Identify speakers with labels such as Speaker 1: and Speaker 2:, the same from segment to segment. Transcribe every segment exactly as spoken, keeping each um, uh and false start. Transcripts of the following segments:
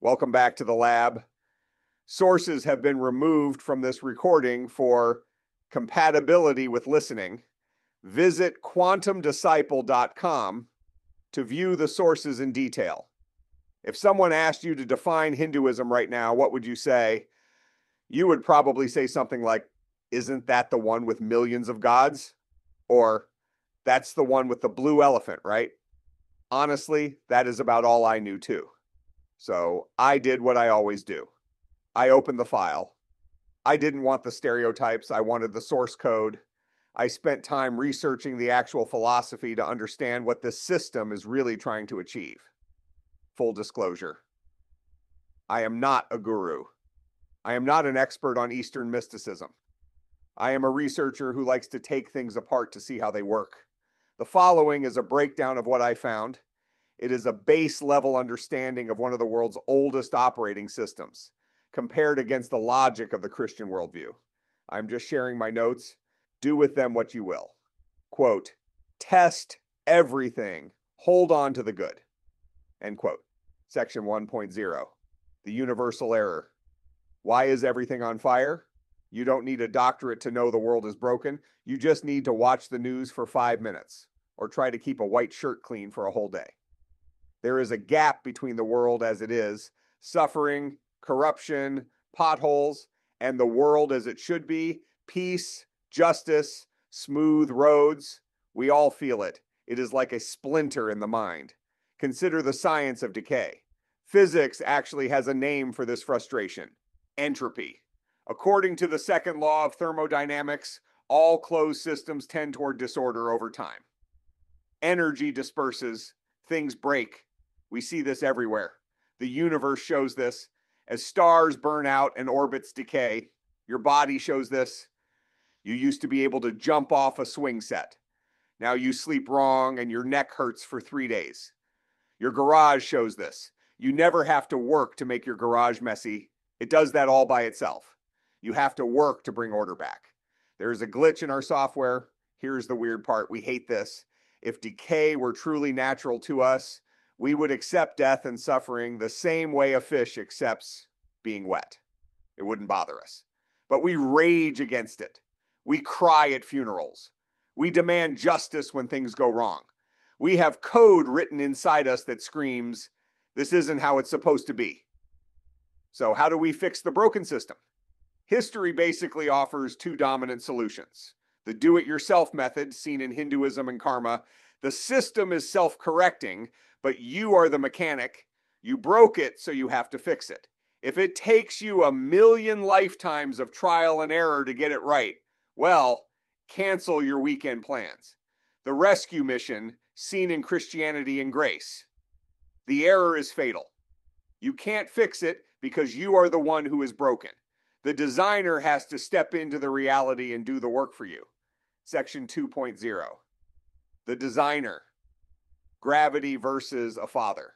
Speaker 1: Welcome back to the lab. Sources have been removed from this recording for compatibility with listening. Visit quantum disciple dot com to view the sources in detail. If someone asked you to define Hinduism right now, what would you say? You would probably say something like, isn't that the one with millions of gods? Or, that's the one with the blue elephant, right? Honestly, that is about all I knew too. So I did what I always do. I opened the file. I didn't want the stereotypes. I wanted the source code. I spent time researching the actual philosophy to understand what this system is really trying to achieve. Full disclosure, I am not a guru. I am not an expert on Eastern mysticism. I am a researcher who likes to take things apart to see how they work. The following is a breakdown of what I found. It is a base level understanding of one of the world's oldest operating systems, compared against the logic of the Christian worldview. I'm just sharing my notes. Do with them what you will. Quote, test everything. Hold on to the good. End quote. Section one point oh, the universal error. Why is everything on fire? You don't need a doctorate to know the world is broken. You just need to watch the news for five minutes or try to keep a white shirt clean for a whole day. There is a gap between the world as it is, suffering, corruption, potholes, and the world as it should be, peace, justice, smooth roads. We all feel it. It is like a splinter in the mind. Consider the science of decay. Physics actually has a name for this frustration: entropy. According to the second law of thermodynamics, all closed systems tend toward disorder over time. Energy disperses, things break. We see this everywhere. The universe shows this. As stars burn out and orbits decay, your body shows this. You used to be able to jump off a swing set. Now you sleep wrong and your neck hurts for three days. Your garage shows this. You never have to work to make your garage messy. It does that all by itself. You have to work to bring order back. There is a glitch in our software. Here's the weird part. We hate this. If decay were truly natural to us, we would accept death and suffering the same way a fish accepts being wet. It wouldn't bother us. But we rage against it. We cry at funerals. We demand justice when things go wrong. We have code written inside us that screams, this isn't how it's supposed to be. So how do we fix the broken system? History basically offers two dominant solutions. The do-it-yourself method, seen in Hinduism and karma. The system is self-correcting, but you are the mechanic. You broke it, so you have to fix it. If it takes you a million lifetimes of trial and error to get it right, well, cancel your weekend plans. The rescue mission, seen in Christianity and grace. The error is fatal. You can't fix it because you are the one who is broken. The designer has to step into the reality and do the work for you. Section two point oh. The designer. Gravity versus a father.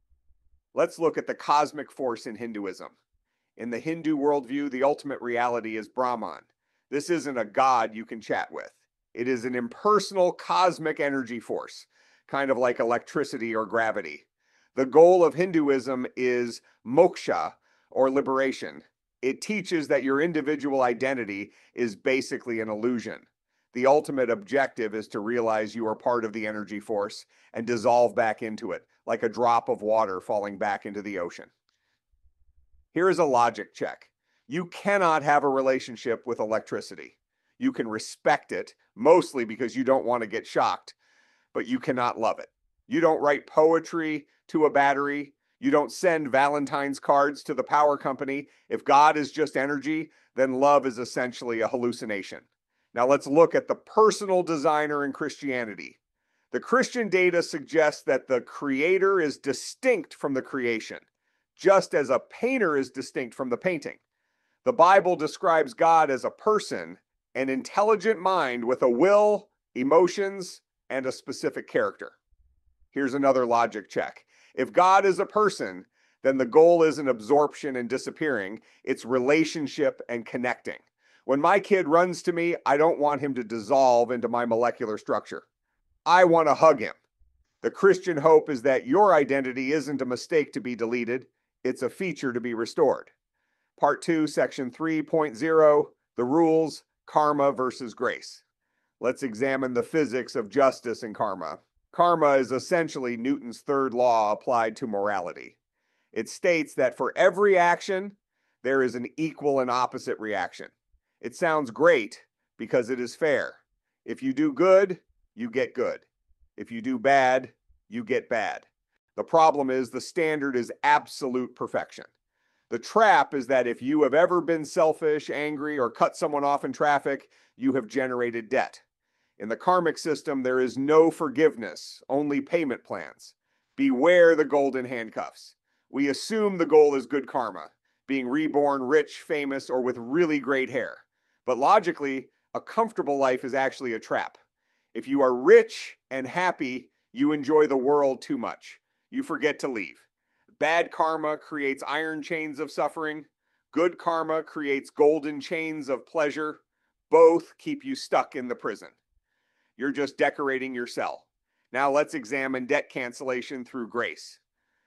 Speaker 1: Let's look at the cosmic force in Hinduism. In the Hindu worldview, the ultimate reality is Brahman. This isn't a god you can chat with. It is an impersonal cosmic energy force, kind of like electricity or gravity. The goal of Hinduism is moksha, or liberation. It teaches that your individual identity is basically an illusion. The ultimate objective is to realize you are part of the energy force and dissolve back into it, like a drop of water falling back into the ocean. Here is a logic check. You cannot have a relationship with electricity. You can respect it, mostly because you don't want to get shocked, but you cannot love it. You don't write poetry to a battery. You don't send Valentine's cards to the power company. If God is just energy, then love is essentially a hallucination. Now let's look at the personal designer in Christianity. The Christian data suggests that the creator is distinct from the creation, just as a painter is distinct from the painting. The Bible describes God as a person, an intelligent mind with a will, emotions, and a specific character. Here's another logic check. If God is a person, then the goal isn't absorption and disappearing, it's relationship and connecting. When my kid runs to me, I don't want him to dissolve into my molecular structure. I want to hug him. The Christian hope is that your identity isn't a mistake to be deleted, It's a feature to be restored. Part two, Section three point oh, the rules, karma versus grace. Let's examine the physics of justice and karma. Karma is essentially Newton's third law applied to morality. It states that for every action, there is an equal and opposite reaction. It sounds great because it is fair. If you do good, you get good. If you do bad, you get bad. The problem is the standard is absolute perfection. The trap is that if you have ever been selfish, angry, or cut someone off in traffic, you have generated debt. In the karmic system, there is no forgiveness, only payment plans. Beware the golden handcuffs. We assume the goal is good karma, being reborn rich, famous, or with really great hair. But logically, a comfortable life is actually a trap. If you are rich and happy, you enjoy the world too much. You forget to leave. Bad karma creates iron chains of suffering. Good karma creates golden chains of pleasure. Both keep you stuck in the prison. You're just decorating your cell. Now let's examine debt cancellation through grace.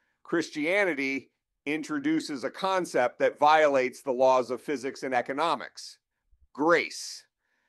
Speaker 1: Christianity introduces a concept that violates the laws of physics and economics: grace.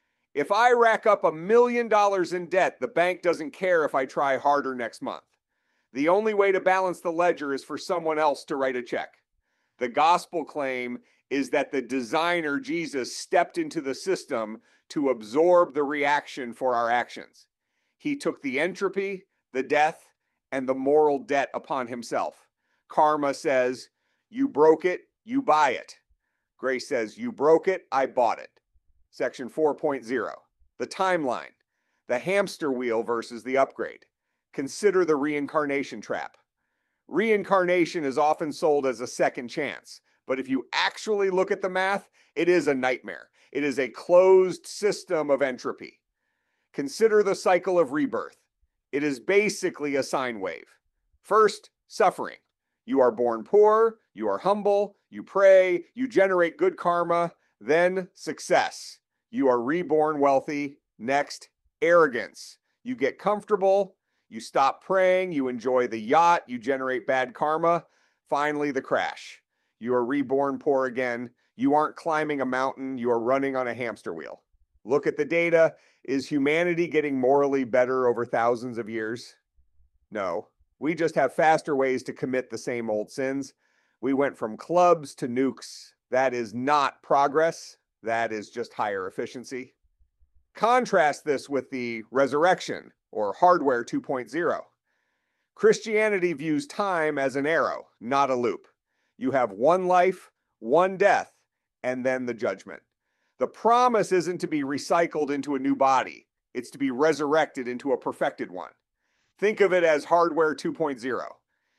Speaker 1: If I rack up a million dollars in debt, the bank doesn't care if I try harder next month. The only way to balance the ledger is for someone else to write a check. The gospel claim is that the designer, Jesus, stepped into the system to absorb the reaction for our actions. He took the entropy, the death, and the moral debt upon himself. Karma says, you broke it, you buy it. Grace says, you broke it, I bought it. Section four point oh, the timeline, the hamster wheel versus the upgrade. Consider the reincarnation trap. Reincarnation is often sold as a second chance, but if you actually look at the math, it is a nightmare. It is a closed system of entropy. Consider the cycle of rebirth. It is basically a sine wave. First, suffering. You are born poor, you are humble, you pray, you generate good karma. Then success. You are reborn wealthy. Next, arrogance. You get comfortable, you stop praying, you enjoy the yacht, you generate bad karma. Finally, the crash. You are reborn poor again. You aren't climbing a mountain, you are running on a hamster wheel. Look at the data. Is humanity getting morally better over thousands of years? No. We just have faster ways to commit the same old sins. We went from clubs to nukes. That is not progress. That is just higher efficiency. Contrast this with the resurrection, or hardware two point oh. Christianity views time as an arrow, not a loop. You have one life, one death, and then the judgment. The promise isn't to be recycled into a new body. It's to be resurrected into a perfected one. Think of it as hardware two point oh.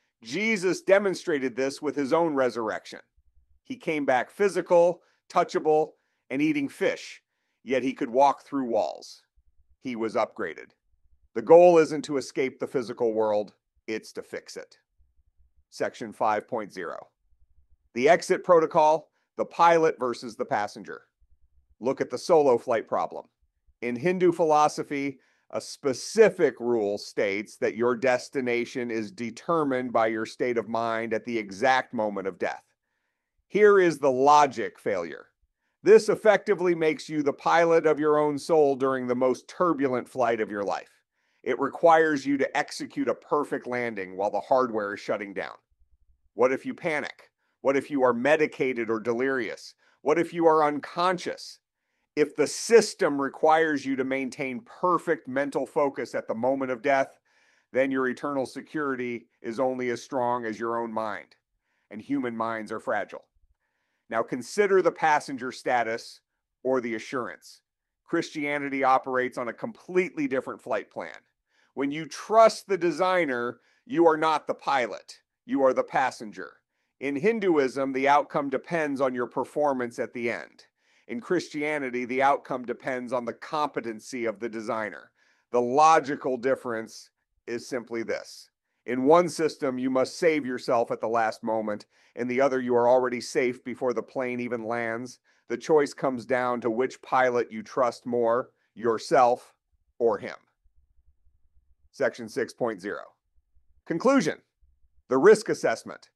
Speaker 1: Jesus demonstrated this with his own resurrection. He came back physical, touchable, and eating fish, yet he could walk through walls. He was upgraded. The goal isn't to escape the physical world, it's to fix it. Section five point oh. The exit protocol, the pilot versus the passenger. Look at the solo flight problem. In Hindu philosophy, a specific rule states that your destination is determined by your state of mind at the exact moment of death. Here is the logic failure. This effectively makes you the pilot of your own soul during the most turbulent flight of your life. It requires you to execute a perfect landing while the hardware is shutting down. What if you panic? What if you are medicated or delirious? What if you are unconscious? If the system requires you to maintain perfect mental focus at the moment of death, then your eternal security is only as strong as your own mind, and human minds are fragile. Now consider the passenger status or the assurance. Christianity operates on a completely different flight plan. When you trust the designer, you are not the pilot, you are the passenger. In Hinduism, the outcome depends on your performance at the end. In Christianity, the outcome depends on the competency of the designer. The logical difference is simply this. In one system, you must save yourself at the last moment. In the other, you are already safe before the plane even lands. The choice comes down to which pilot you trust more, yourself or him. Section six point oh. Conclusion. The risk assessment.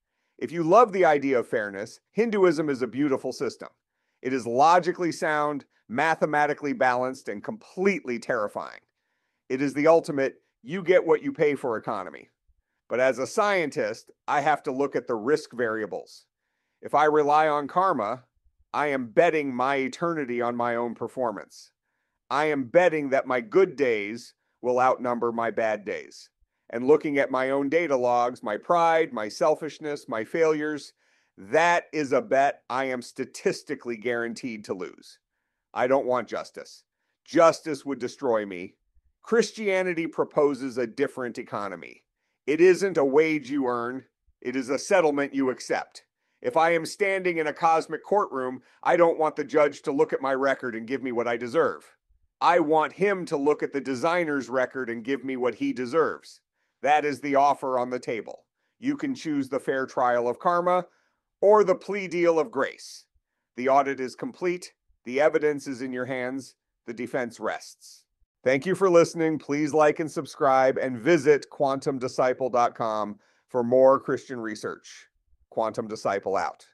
Speaker 1: If you love the idea of fairness, Hinduism is a beautiful system. It is logically sound, mathematically balanced, and completely terrifying. It is the ultimate, you get what you pay for economy. But as a scientist, I have to look at the risk variables. If I rely on karma, I am betting my eternity on my own performance. I am betting that my good days will outnumber my bad days. And looking at my own data logs, my pride, my selfishness, my failures, that is a bet I am statistically guaranteed to lose. I don't want justice. Justice would destroy me. Christianity proposes a different economy. It isn't a wage you earn, it is a settlement you accept. If I am standing in a cosmic courtroom, I don't want the judge to look at my record and give me what I deserve. I want him to look at the designer's record and give me what he deserves. That is the offer on the table. You can choose the fair trial of karma or the plea deal of grace. The audit is complete. The evidence is in your hands. The defense rests. Thank you for listening. Please like and subscribe and visit quantum disciple dot com for more Christian research. Quantum Disciple out.